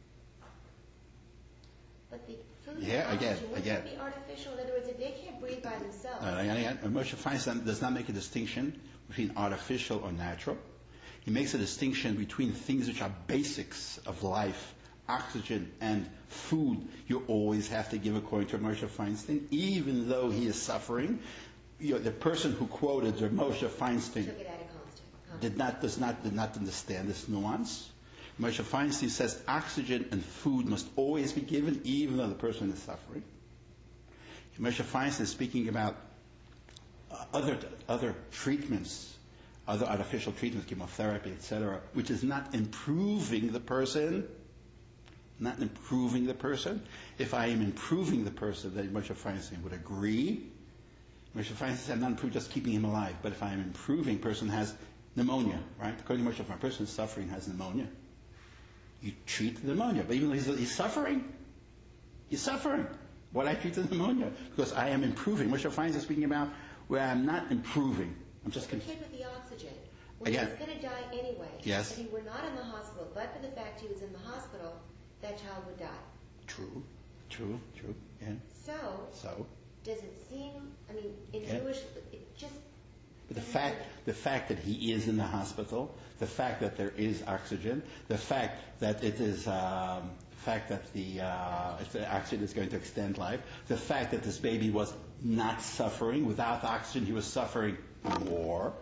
But the food Yeah, and again, oxygen, wouldn't again. it be artificial? In other words, if they can't breathe by themselves. Uh, again, again, Rav Moshe Feinstein does not make a distinction between artificial or natural. He makes a distinction between things which are basics of life, oxygen and food. You always have to give according to Moshe Feinstein, even though he is suffering. You know, the person who quoted Rav Moshe Feinstein Took it out of context. did not does not did not understand this nuance. Moshe Feinstein says oxygen and food must always be given, even though the person is suffering. Moshe Feinstein is speaking about uh, other other treatments. Other artificial treatments, chemotherapy, et cetera, which is not improving the person, not improving the person. If I am improving the person, then Moshe Feinstein would agree. Moshe Feinstein said, I'm not improving, just keeping him alive. But if I am improving, person has pneumonia, right? According to Moshe Feinstein, a person suffering has pneumonia. You treat the pneumonia, but even though he's, he's suffering, he's suffering. Why do I treat the pneumonia? Because I am improving. Moshe Feinstein is speaking about where I'm not improving. I'm just the conf- kid with the oxygen. When Again. he was going to die anyway, Yes. if he were not in the hospital, but for the fact he was in the hospital, that child would die. True, true, true, yeah. So, So, does it seem, I mean, in Yeah. Jewish, it just... but the fact, the fact that he is in the hospital, the fact that there is oxygen, the fact that it is, um, the fact that the, uh, if the oxygen is going to extend life, the fact that this baby was not suffering. Without oxygen, he was suffering more.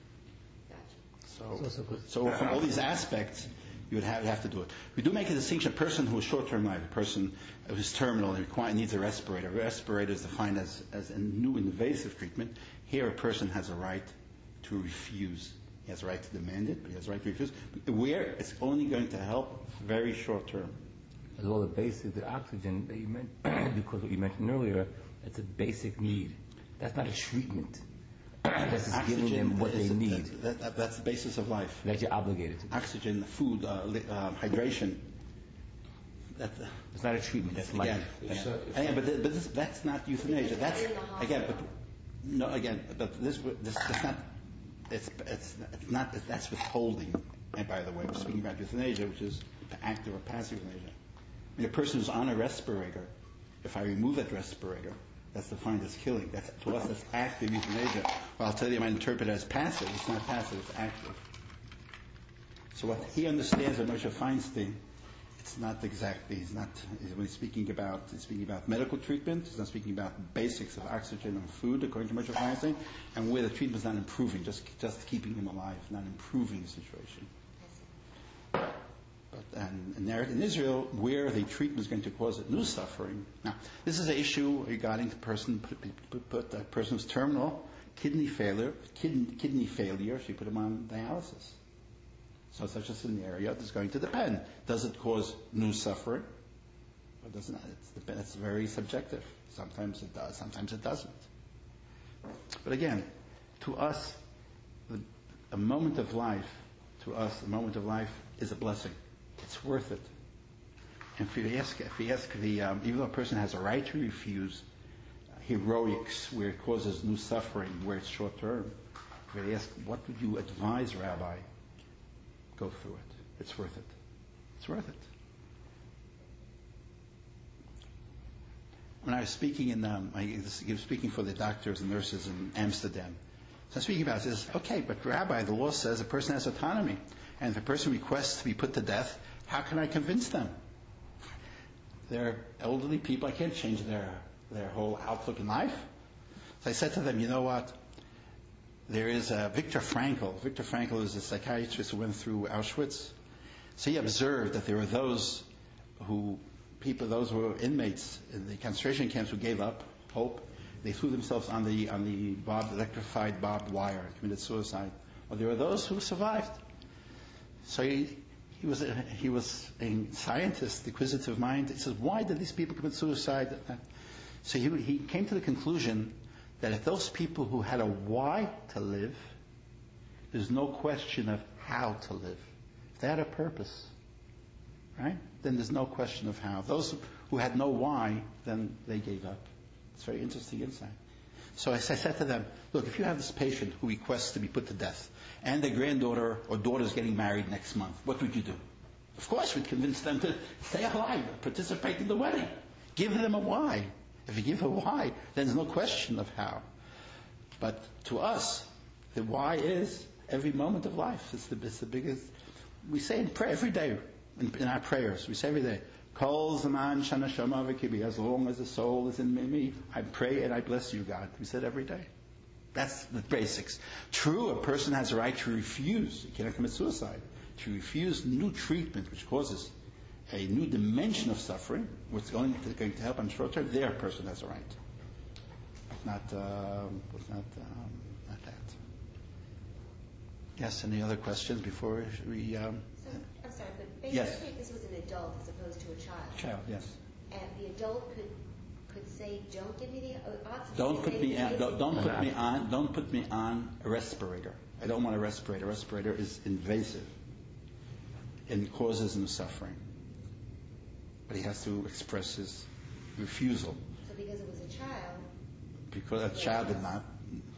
So, so from all these aspects, you would have, have to do it. We do make a distinction: a person who is short-term life, a person who is terminal and require, needs a respirator. A respirator is defined as, as a new invasive treatment. Here, a person has a right to refuse. He has a right to demand it, but he has a right to refuse. Where it's only going to help very short-term. As well, the basic, the oxygen that you meant, because what you mentioned earlier, it's a basic need. That's not a treatment. That's just Oxygen giving them what is- they need. That, that, that's the basis of life. That you're obligated to. Oxygen, food, uh, li- uh, hydration. That, uh, It's not a treatment. That's life. again, again. So if- Again, but, th- but this, that's not euthanasia. That's in the hospital. again, but no, again, but this this that's not. It's it's it's not. That's withholding. And by the way, we're speaking about euthanasia, which is active or passive euthanasia. I mean, a person who's on a respirator, if I remove that respirator, that's defined as killing. That's, to us, that's active euthanasia. Well, I'll tell you, I might interpret it as passive. It's not passive, it's active. So what he understands of Moshe Feinstein, it's not exactly, he's not, when he's speaking about, he's speaking about medical treatment, he's not speaking about basics of oxygen and food, according to Moshe Feinstein, and where the treatment's not improving, just, just keeping him alive, not improving the situation. But and, and there in Israel, where the treatment is going to cause new suffering. Now, this is an issue regarding the person, put, put, put a person who's terminal, kidney failure, kidney, kidney failure, she put him on dialysis. So such a scenario is going to depend. Does it cause new suffering? Or does it not? It's, it's very subjective. Sometimes it does, sometimes it doesn't. But again, to us, the, a moment of life, to us, a moment of life is a blessing. It's worth it. And if you ask, if you ask the, um, even though a person has a right to refuse uh, heroics where it causes new suffering, where it's short term, if you ask, what would you advise, Rabbi? Go through it. It's worth it. It's worth it. When I was speaking in, um, I was speaking for the doctors and nurses in Amsterdam. So I'm speaking about this. Okay, but Rabbi, the law says a person has autonomy, and if a person requests to be put to death, how can I convince them? They're elderly people. I can't change their their whole outlook in life. So I said to them, you know what? There is a Viktor Frankl. Viktor Frankl is a psychiatrist who went through Auschwitz. So he observed that there were those who, people, those who were inmates in the concentration camps who gave up hope. They threw themselves on the on the barbed, electrified barbed wire, committed suicide. Well, there were those who survived. So he, he was a, he was a scientist, inquisitive mind. He says, why did these people commit suicide? So he he came to the conclusion that if those people who had a why to live, there's no question of how to live. If they had a purpose, right, then there's no question of how. Those who had no why, then they gave up. It's very interesting insight. So I said to them, look, if you have this patient who requests to be put to death, and their granddaughter or daughter is getting married next month, what would you do? Of course, we'd convince them to stay alive, participate in the wedding. Give them a why. If you give a why, then there's no question of how. But to us, the why is every moment of life. It's the, it's the biggest. We say in prayer every day, in, in our prayers, we say every day, Kol Zaman Shana Shama V'Kibi, as long as the soul is in me, I pray and I bless you, God. We said every day. That's the basics. True, a person has a right to refuse. He cannot commit suicide. To refuse new treatment, which causes a new dimension of suffering, what's going to, going to help on short term, their person has a right. Not, uh, not, um, not that. Yes, any other questions before we... Um, so, I'm sorry, but basically yes. if this was an adult as opposed to a child. Child, yes. And the adult could could say, don't give me the oxygen. Don't put me on, don't, don't put me on, don't put me on a respirator. I don't want a respirator. A respirator is invasive and causes new suffering. But he has to express his refusal. So because it was a child. Because a child did not.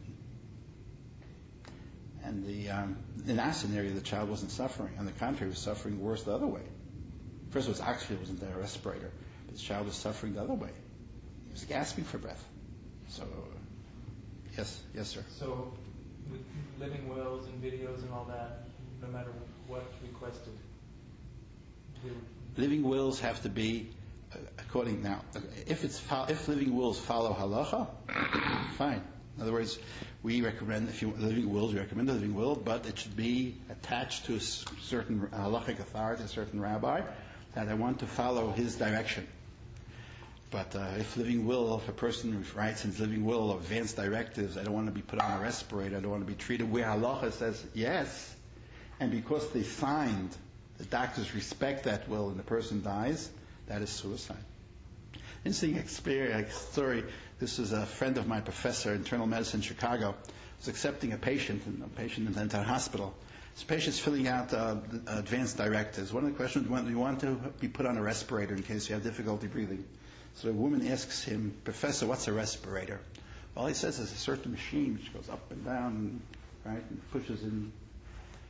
And the um, in our scenario, the child wasn't suffering. On the contrary, he was suffering worse the other way. First, it was oxygen, it wasn't a respirator. But the child was suffering the other way. He was gasping for breath. So, yes, yes, sir. So, with living wills and videos and all that, no matter what requested, they would living wills have to be uh, according now. If it's if living wills follow halacha, fine. In other words, we recommend if you living wills, we recommend a living will, but it should be attached to a certain halachic authority, a certain rabbi, that I want to follow his direction. But uh, if living will, if a person writes in his living will advanced directives, I don't want to be put on a respirator, I don't want to be treated where halacha says yes, and because they signed, the doctors respect that will and the person dies, that is suicide. Interesting experience, story. This is a friend of my professor, internal medicine in Chicago, was accepting a patient, a patient in the hospital. This patient's filling out uh, advanced directives. One of the questions, do you want to be put on a respirator in case you have difficulty breathing? So a woman asks him, Professor, what's a respirator? Well, he says it's a certain machine which goes up and down, right, and pushes in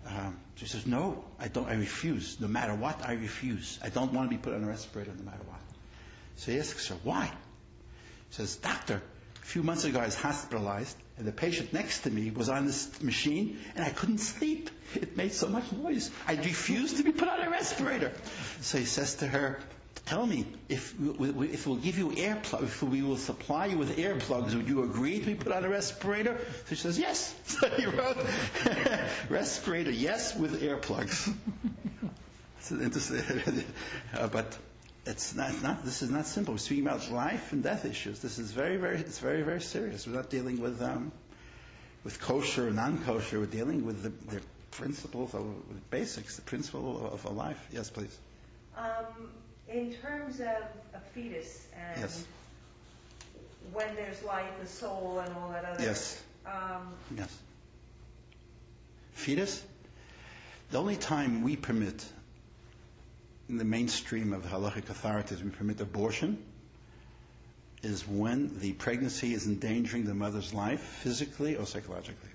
Um, she says, no, I don't, I refuse. No matter what, I refuse. I don't want to be put on a respirator no matter what. So he asks her, why? She says, doctor, a few months ago I was hospitalized and the patient next to me was on this machine and I couldn't sleep. It made so much noise. I refused to be put on a respirator. So he says to her, tell me, if we, we, if we'll give you earplugs, if we will supply you with earplugs, would you agree to be put on a respirator? So she says, yes. So he wrote, respirator, yes, with earplugs. It's interesting. uh, but it's not, not, this is not simple. We're speaking about life and death issues. This is very, very, it's very, very serious. We're not dealing with, um, with kosher or non-kosher. We're dealing with the, the principles, of, the basics, the principle of, of a life. Yes, please. Um, in terms of a fetus and Yes. when there's life, the soul, and all that other. Yes. Um, Yes. Fetus? The only time we permit, in the mainstream of the halachic authorities, we permit abortion is when the pregnancy is endangering the mother's life, physically or psychologically.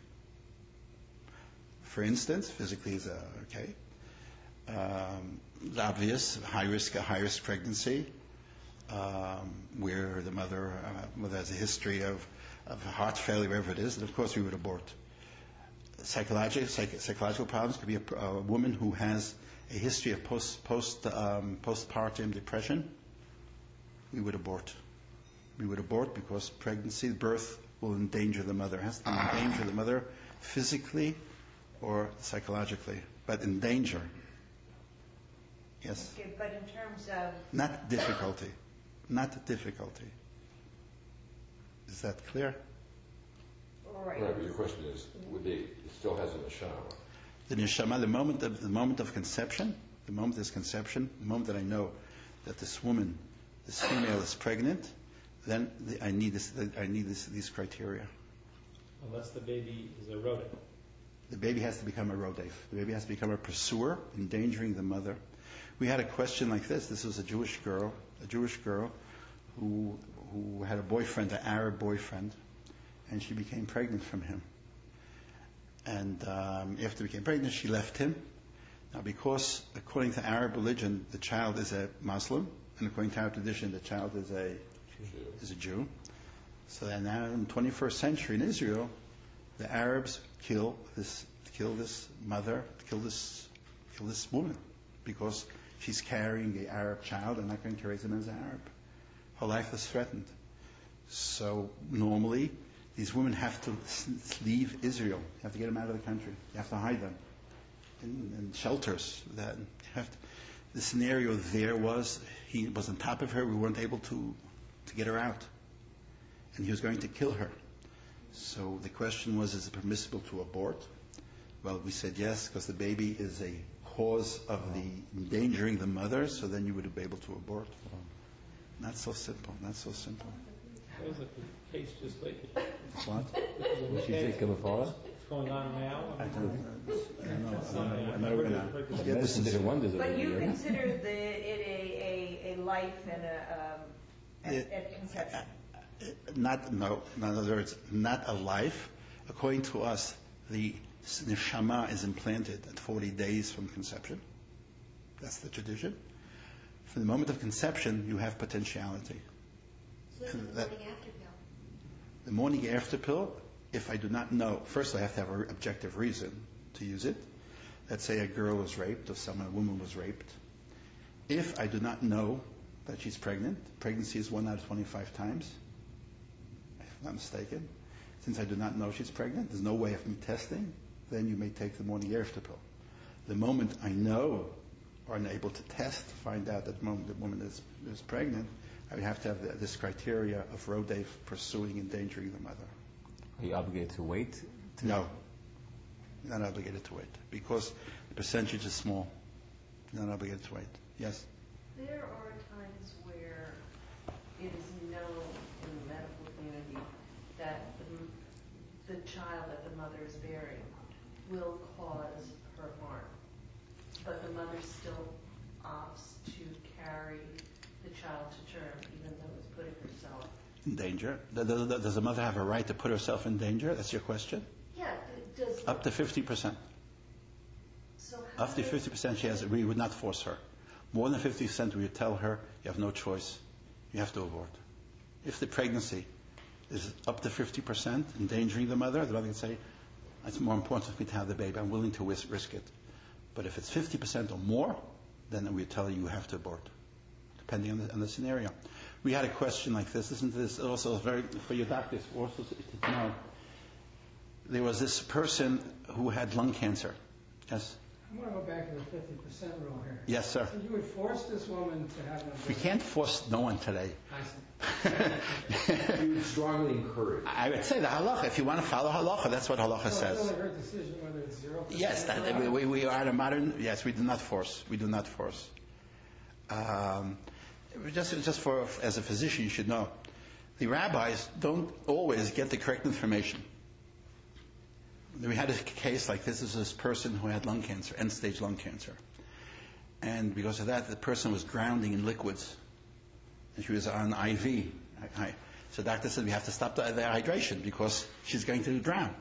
For instance, physically is uh, okay. Um, it's obvious, high risk, a high risk pregnancy, um, where the mother, uh, mother has a history of, of heart failure, wherever it is, and of course we would abort. Psychological, psych, psychological problems could be a, a woman who has a history of post, post, um, postpartum depression. We would abort. We would abort because pregnancy, birth will endanger the mother. It has to endanger the mother physically or psychologically, but in danger. Yes. okay, but in terms of Not difficulty. Not difficulty. Is that clear? right, Right, but your question is, would they, it still has a neshama. The neshama, the moment of the moment of conception, the moment of conception, the moment that I know that this woman, this female is pregnant, then the, I need this. I need this, these criteria. Unless the baby is a rodent. The baby has to become a rodef. The baby has to become a pursuer, endangering the mother. We had a question like this. This was a Jewish girl, a Jewish girl who who had a boyfriend, an Arab boyfriend, and she became pregnant from him. And um, after she became pregnant, she left him. Now, because according to Arab religion, the child is a Muslim, and according to Arab tradition, the child is a is a Jew. So that now in the twenty-first century in Israel, the Arabs kill this kill this mother, kill this kill this woman, because she's carrying the Arab child and not going to raise him as an Arab. Her life is threatened. So normally, these women have to leave Israel. You have to get them out of the country. You have to hide them in, in shelters. That you have to, the scenario there was he was on top of her. We weren't able to to get her out, and he was going to kill her. So the question was: is it permissible to abort? Well, we said yes, because the baby is a cause of the endangering the mother. So then you would be able to abort. Not so simple. Not so simple. That was like a case just lately. What? Did she say kill the father? It's going on now. I don't, I don't know. I don't know. I'm I not heard gonna- it- heard this- Yeah, this Medicine is- did wonders over but you here. consider the, it a, a, a life and a um, at, It- at conception. Not, no, in other words, not a life. According to us, the neshama is implanted at forty days from conception. That's the tradition. From the moment of conception, you have potentiality. So it's the That- morning after pill. The morning after pill, if I do not know, first I have to have an objective reason to use it. Let's say a girl was raped or someone, a woman was raped. If I do not know that she's pregnant, pregnancy is one out of twenty-five times, if I'm not mistaken. Since I do not know she's pregnant, there's no way of me testing, then you may take the morning after pill. The moment I know or am able to test to find out that the moment the woman is, is pregnant, I would have to have the, this criteria of rodef, pursuing, endangering the mother. Are you obligated to wait? To No, you're not obligated to wait because the percentage is small. You're not obligated to wait. Yes? There are times where it is known in the medical community that the, the child that the mother is bearing will cause her harm, but the mother still opts to carry the child to term, even though it's putting herself. In danger. Does, does, does the mother have a right to put herself in danger? That's your question? Yeah, does Up to fifty percent. After fifty percent, she has, we would not force her. More than fifty percent, we would tell her, you have no choice. You have to abort. If the pregnancy is up to fifty percent, endangering the mother, the mother can say, it's more important for me to have the baby. I'm willing to risk, risk it. But if it's fifty percent or more, then we tell you you have to abort, depending on the, on the scenario. We had a question like this. Isn't this also very, for your doctors, also to know, there was this person who had lung cancer. Yes? I want to go back to the fifty percent rule here. Yes, sir. So you would force this woman to have an abortion? We can't force no one today. I see. You would strongly encourage. I would say the halacha. If you want to follow halacha, that's what halacha So says. it's only her decision whether it's zero percent. Yes, that, we, we, we are in a modern. Yes, we do not force. We do not force. Um, just, just for as a physician, you should know, the rabbis don't always get the correct information. We had a case like this. This is this person who had lung cancer, end-stage lung cancer, and because of that, the person was drowning in liquids, and she was on I V. I, I, so the doctor said we have to stop the, the hydration because she's going to drown.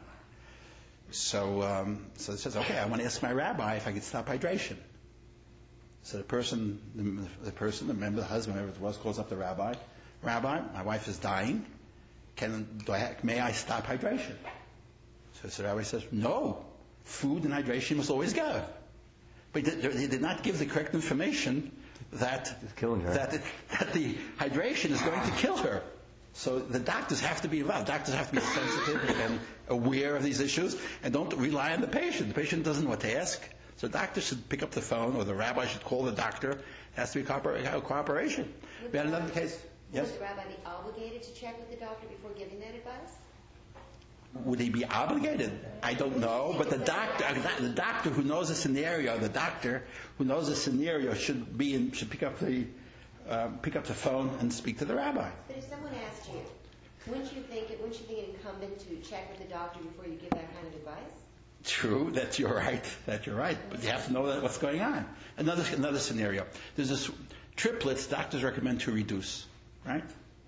So, um, so it says, okay, I want to ask my rabbi if I could stop hydration. So the person, the, the person, the member, the husband, whoever it was, calls up the rabbi. Rabbi, my wife is dying. Can do I, may I stop hydration? So the rabbi says, no. Food and hydration must always go. But he did, he did not give the correct information that It's killing her. that the, that the hydration is going to kill her. So the doctors have to be involved. Doctors have to be sensitive and aware of these issues, and don't rely on the patient. The patient doesn't know what to ask. So the doctor should pick up the phone, or the rabbi should call the doctor. It has to be cooper- cooperation. Would We had the another rabbi- case. Yes? Would the rabbi be obligated to check with the doctor before giving that advice? Would he be obligated? I don't know. But the doctor, the doctor who knows the scenario, the doctor who knows the scenario should be in, should pick up the uh, pick up the phone and speak to the rabbi. But if someone asked you, wouldn't you think it, wouldn't you think it incumbent to check with the doctor before you give that kind of advice? True, that you're right. That you're right. But you have to know that what's going on. Another another scenario. There's this triplets. Doctors recommend to reduce. Right.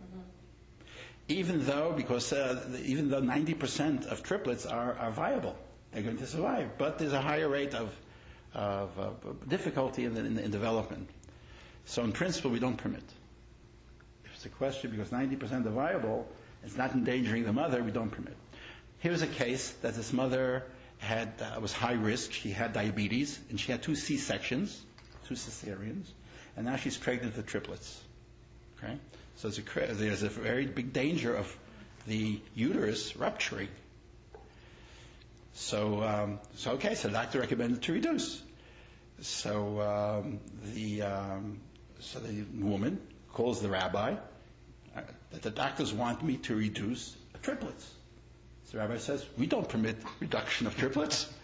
Even though, because uh, even though ninety percent of triplets are, are viable, they're going to survive. But there's a higher rate of, of uh, difficulty in, the, in, in development. So in principle, we don't permit. If it's a question, because ninety percent are viable, it's not endangering the mother, we don't permit. Here's a case that this mother had uh, was high risk. She had diabetes, and she had two C-sections, two cesareans, and now she's pregnant with triplets. Okay? So there's a, there's a very big danger of the uterus rupturing. So, um, so okay, so the doctor recommended to reduce. So um, the um, so the woman calls the rabbi uh, that the doctors want me to reduce triplets. So the rabbi says, we don't permit reduction of triplets.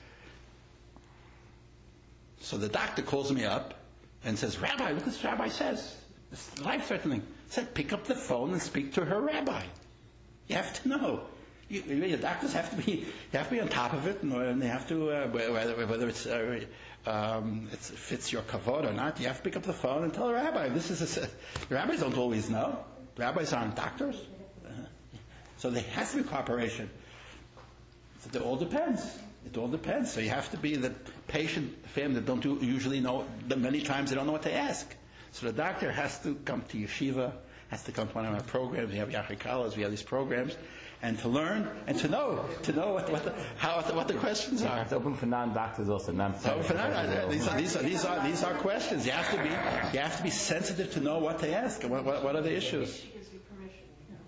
So the doctor calls me up and says, Rabbi, what this rabbi says? It's life-threatening. He said, pick up the phone and speak to her rabbi. You have to know. You, your doctors have to be, you have to be on top of it, and they have to, uh, whether, whether it's, uh, um, it fits your kavod or not, you have to pick up the phone and tell the rabbi. This is a, the rabbis don't always know. The rabbis aren't doctors. Uh, so there has to be cooperation. So it all depends. It all depends. So you have to be the patient, the family that don't do, usually know, many times they don't know what to ask. So the doctor has to come to yeshiva, has to come to one of our programs. We have Yachikalas, we have these programs, and to learn and to know, to know what, what the, how what the, what the questions are. It's open for non-doctors also. Non So for now, these are, these are these are these are questions. You have to be you have to be sensitive to know what to ask. What what, what are the issues? She gives you permission.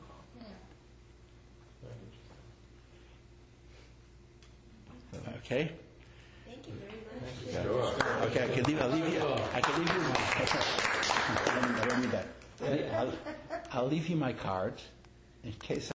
Okay. Thank you very much. Sure. Okay. I can leave. I'll leave you. I can leave you. I don't need that. I'll, I'll leave you my card in case.